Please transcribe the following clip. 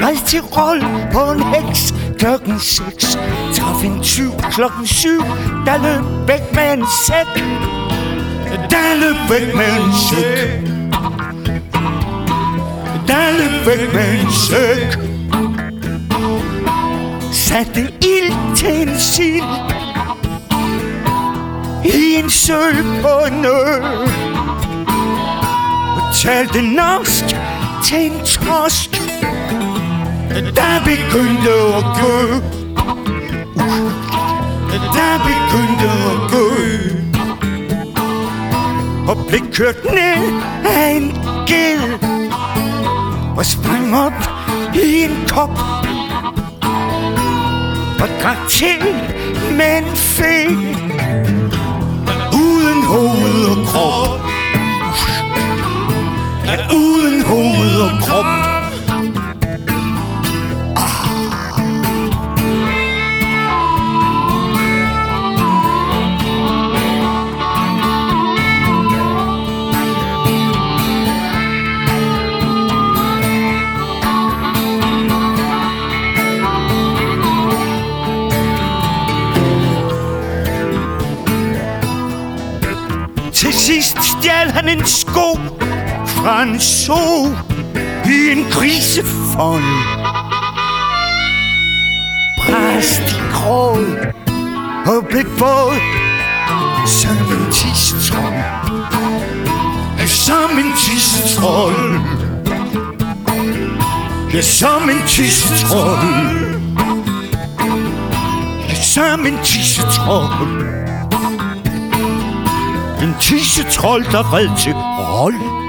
red til rold på en heks klokken 6. Traf en tyv klokken 7, der løb væk med en sæk. Der løb væk med en sæk. Der løb væk med en sæk. Satte ild til en sild i en sø på en ø. Og talte norsk til en torsk, der begyndte at gø. Der begyndte at gø. Og blev kørt ned af en ged og sprang op i en kop og drak til med en fe uden hoved og krop. Uden hoved og krop. Til sidst stjal han en sko fra en so i en grisefold. Bræst i gråd og blev våd som en tissetrold. Som en tissetrold. Ja, som en tissetrold. Som en tissetrold. En tissetrold, der red til rold.